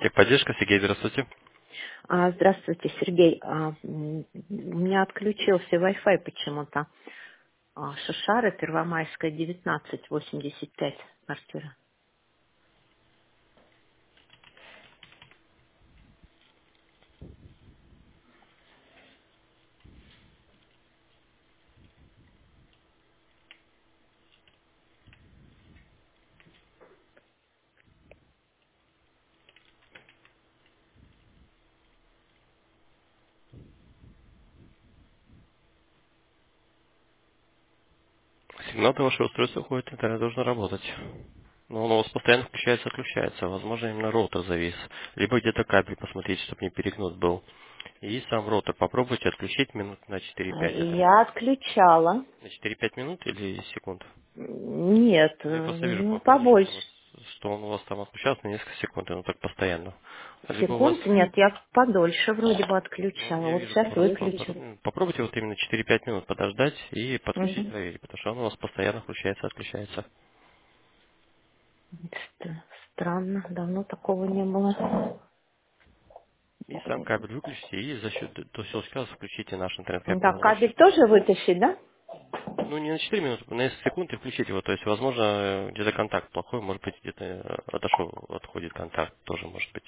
Техподдержка, Сергей, здравствуйте. Здравствуйте, Сергей. У меня отключился Wi-Fi почему-то. Шишары, Первомайская, 1985, квартира. Сигнал до вашего устройства уходит, интернет должен работать. Но он у вас постоянно включается, отключается. Возможно, именно роутер завис. Либо где-то кабель посмотрите, чтобы не перегнут был. И сам роутер попробуйте отключить минут на 4-5. Это Я отключала. на 4-5 минут или секунд? Нет, Ну, я просто вижу по окну, побольше. что он у вас там отключался на несколько секунд, и он так постоянно. Либо у вас, Секунд нет, я подольше вроде бы ну, отключала. я Вот вижу сейчас просто, выключила. попробуйте вот именно 4-5 минут подождать и подключить, Мгм. проверить, потому что он у вас постоянно включается, отключается. Странно, давно такого не было. И сам кабель выключите, и за счет до всего сказа включите наш интернет-кабель. Так, Он может, кабель тоже вытащить, да? ну, не на 4 минуты, на несколько секунд и включите его. То есть, возможно, где-то контакт плохой, может быть, где-то отходит контакт, тоже может быть.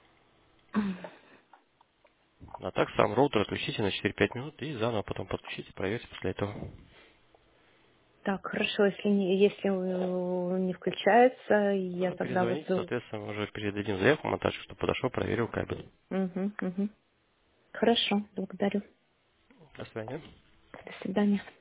А так сам роутер отключите на 4-5 минут и заново потом подключите, проверьте после этого. Так, хорошо, если не включается, я Ну, тогда перезвоните, вызову. соответственно, мы уже передадим заявку монтажу, чтобы подошел, проверил кабель. Мгм, мгм. Хорошо, благодарю. До свидания. До свидания.